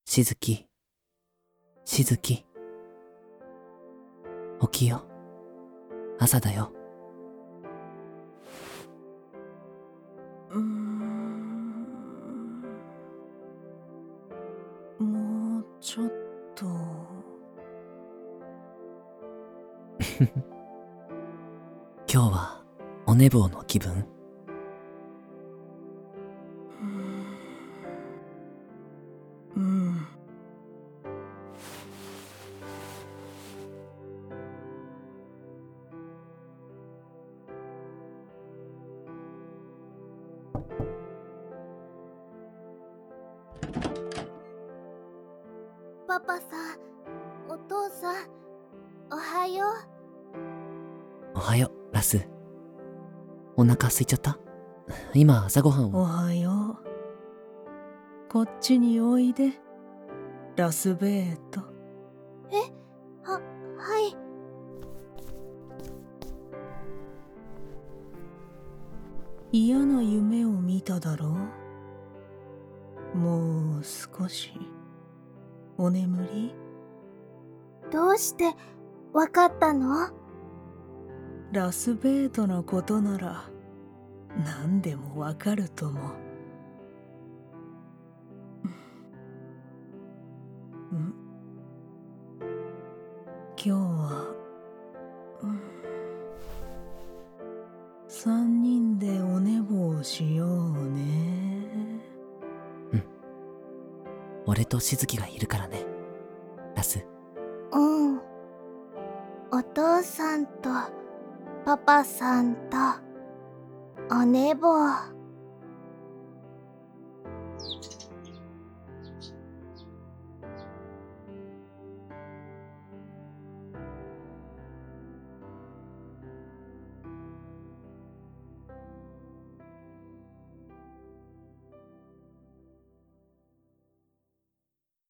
しずき、しずき。起きよ。朝だよ。 もうちょっと。 今日はお寝坊の気分？ うん。 パパさん、お父さん、おはよう。 おはよ、ラス。お腹空いちゃった？今朝ごはんおを。 はよう。こっちにおいで、ラスベート。 はい。 嫌な夢を見ただろう？もう少しお眠り？ どうしてわかったの？ ラスベートのことなら何でもわかるとも。今日は3人でお寝坊しようね。 俺としずきがいるからね、ラス。 うん。お父さんとパパさんとお寝坊。